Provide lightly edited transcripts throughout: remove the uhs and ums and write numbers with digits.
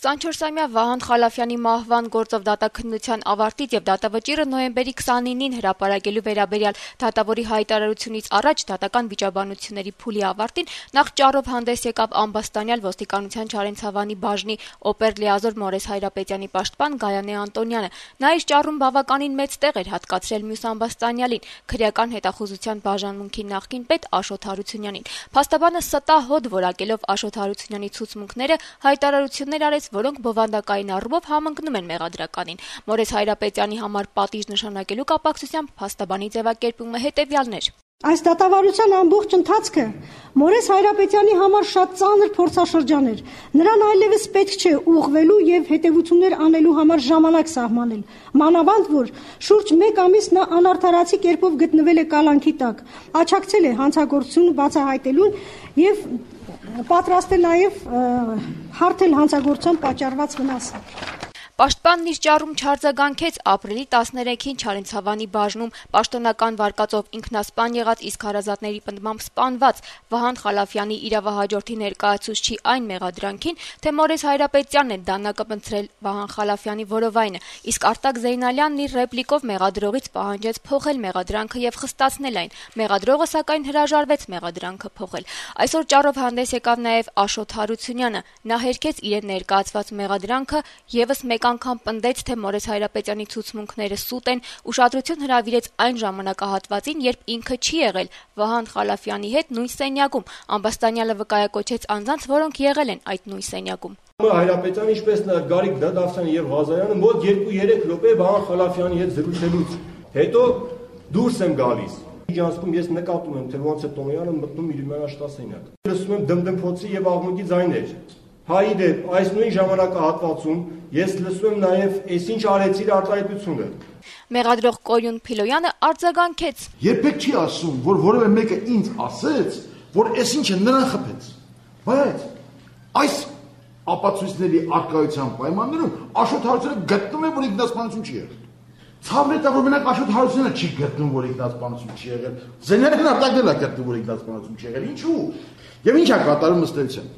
24-ամյա Վահան Խալափյանի մահվան գործով դատաքննության ավարտից եւ դատավճիռը նոյեմբերի 29-ին հրապարակելու վերաբերյալ դատավորի հայտարարությունից առաջ դատական վիճաբանությունների փուլի ավարտին նախ ճառով հանդես եկավ ամբաստանյալ ոստիկանության Չարենցավանի բաժնի օպեր-լիազոր Մորես Հայրապետյանի պաշտպան Գայանե Անտոնյանը։ Նա իր ճառում բավականին մեծ տեղ էր հատկացրել մյուս ամբաստանյալին, քրեական հետախուզության բաժանմունքի նախկին պետ Աշոտ Հարությունյանին։ Փաստաբանը ստահոդ որակելով Աշոտ Հարությունյանի ցուցմունքները հայտարարություններ արեց, որոնք բովանդակային առումով համընկնում են մեղադրականին։ Մորես Հայրապետյանի համար պատիժ նշանակելու կապակցությամբ փաստաբանի ձևակերպումը հետևյալն էր. Այս դատավարության ամբողջ ընթացքը Մորես Հայրապետյանի համար շատ ծանր փորձաշրջան էր։ Նրան այլևս պետք չէ ուղղվելու եւ հետեւություններ անելու համար ժամանակ սահմանել։ Մանավանդ որ շուրջ 1 ամիս նա անարդարացի կերպով գտնվել է կալանքի տակ, աջակցել է հանցագործությունը բացահայտելուն եւ պատրաստ է նաեւ հարթել հանցագործության պատճառված վնասը։ Պաշտպանն իր ճառում չարձագանքեց ապրիլի 13-ին Չարենցավանի բաժնում պաշտոնական վարկածով ինքնասպան եղած, իսկ հարազատների պնդմամբ սպանված Վահան Խալափյանի իրավահաջորդի ներկայացուցչի այն մեղադրանքին, թե Մորես Հայրապետյանն է դանակը մտցրել Վահան Խալափյանի որովայնը, իսկ Արտակ Զեյնալյանն իր ռեպլիկով մեղադրողից պահանջեց փոխել մեղադրանքը եւ խստացնել այն։ Մեղադրողը սակայն հրաժարվեց մեղադրանքը փոխել։ Այսօր ճառով հանդես եկավ նաեւ Աշոտ Հարությունյանը։ Նա հերքեց իրեն ներկայացված մեղադրանքը, եւս մեկ անգամ պնդեց, թե Մորես Հայրապետյանի ցուցմունքները սուտ են, ուշադրություն հրավիրեց այն ժամանակահատվածին, երբ ինքը չի եղել Վահան Խալափյանի հետ նույն սենյակում։ Ամբաստանյալը վկայակոչեց անձանց, որոնք եղել են այդ նույն սենյակում։ Հայրապետյանը, ինչպես նաև Գարիկ Դադավթյանը եւ Ղազարյանը մոտ 2-3 րոպե Վահան Խալափյանի հետ զրուցելուց հետո դուրս եմ գալիս։ Իջանցքում ես նկատում եմ, թե ոնց է Տոնոյանը մտնում իր մանաշտասենյակ։ Լսում եմ դմդմփոցի եւ աղմուկի ձայներ։ Հայդեպ այս նույն ժամանակահատվածում ես լսում եմ նաև «Էս ինչ արեցիր» արտահայտությունը։ Մեղադրող Կորյուն Փիլոյանը արձագանքեց. Երբեք չի ասում, որ որևէ մեկը ինձ ասեց, որ «Էս ինչը» նրան խփեց։ Բայց այս ապացույցների արկայության պայմաններում Աշոտ Հարությունյանը գտնում է, որ ինքնասպանություն չի եղել։ Ցավն է, որ մենակ Աշոտ Հարությունյանը չի գտնում, որ ինքնասպանություն չի եղել։ Զենյալն արտակնել է գտնում, որ ինքնասպանություն չի եղել։ Ինչու՞։ Եվ ինչ է կատարում ըստ էության։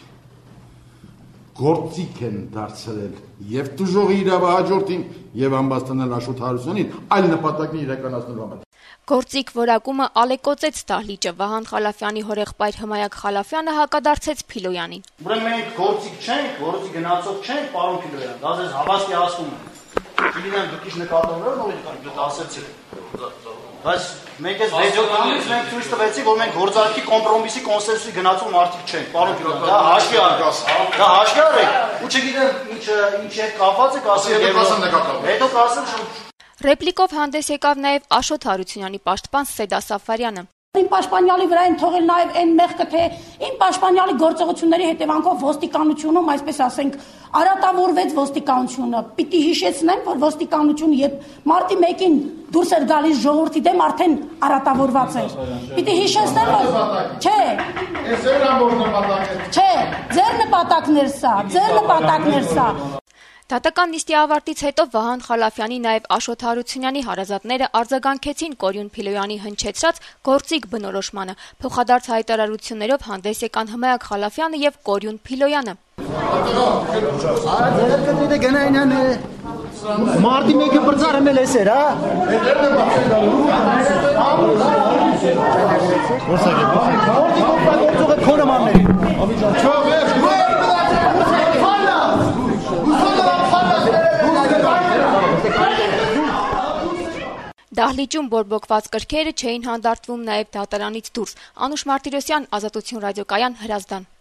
Գործիք են դարձրել եւ դժողի իրավահաջորդին եւ ամբաստանյալ Աշոտ Հարությունյանին այլ նպատակներ իրականացնելու համար։ Գործիք որակումը ալեկոծեց դահլիճը։ Վահան Խալափյանի հորեղբայր Հմայակ Խալափյանը հակադարձեց Փիլոյանին։ Ուրեմն մենք գործիք չենք, գործի գնացող չենք, պարոն Փիլոյան։ Դա ձեզ հավաստի ասում եմ։ Չգիտեմ դուք ինչ նկատողներ ունեք ասեցիք։ Բայց մենք այս վեճոկամից մենք ցույց տվեցինք, որ մենք գործարքի կոմպրոմիսի կոնսենսուսի գնացող մարդիկ չենք, պարոն Փիլոյան։ Դա հաշվի առեք։ Դա հաշվի առեք։ Ու չգիտեմ ինչ է կապված եք ասել։ Հետո կասեմ։ Ռեպլիկով հանդես եկավ նաև Աշոտ Հարությունյանի պաշտպան Սեդա Սաֆարյանը։ Իմ պաշտպանյալի վրա են թողել նաև այն մեղքը, թե իմ պաշտպանյալի գործողությունների հետևանքով ոստիկանությունում, այսպես ասենք, արատավորվեց ոստիկանությունը։ Պիտի հիշեցնեմ, որ ոստիկանությունը երբ մարտի 1-ին դուրս էր գալիս ժողովրդի դեմ, արդեն արատավորված էր։ Պիտի հիշեցնեմ, որ չէ։ Չէ, ձեր նպատակն էր սա։ Դատական նիստի ավարտից հետո Վահան Խալափյանի նաև Աշոտ Հարությունյանի հարազատները արձագանքեցին Կորյուն Փիլոյանի հնչեցրած գործիք բնորոշմանը։ Փոխադարձ հայտարարություններով հանդես եկան Հմայակ Խալափյանը եւ Կորյուն Փիլոյանը։ Մարտի 1-ը բրձարը մեզ էր, հա։ Դահլիճում բորբոքված կրքերը չէին հանդարտվում նաև դատարանից դուրս։ Անուշ Մարտիրոսյան, Ազատություն ռադիոկայան, Հրազդան։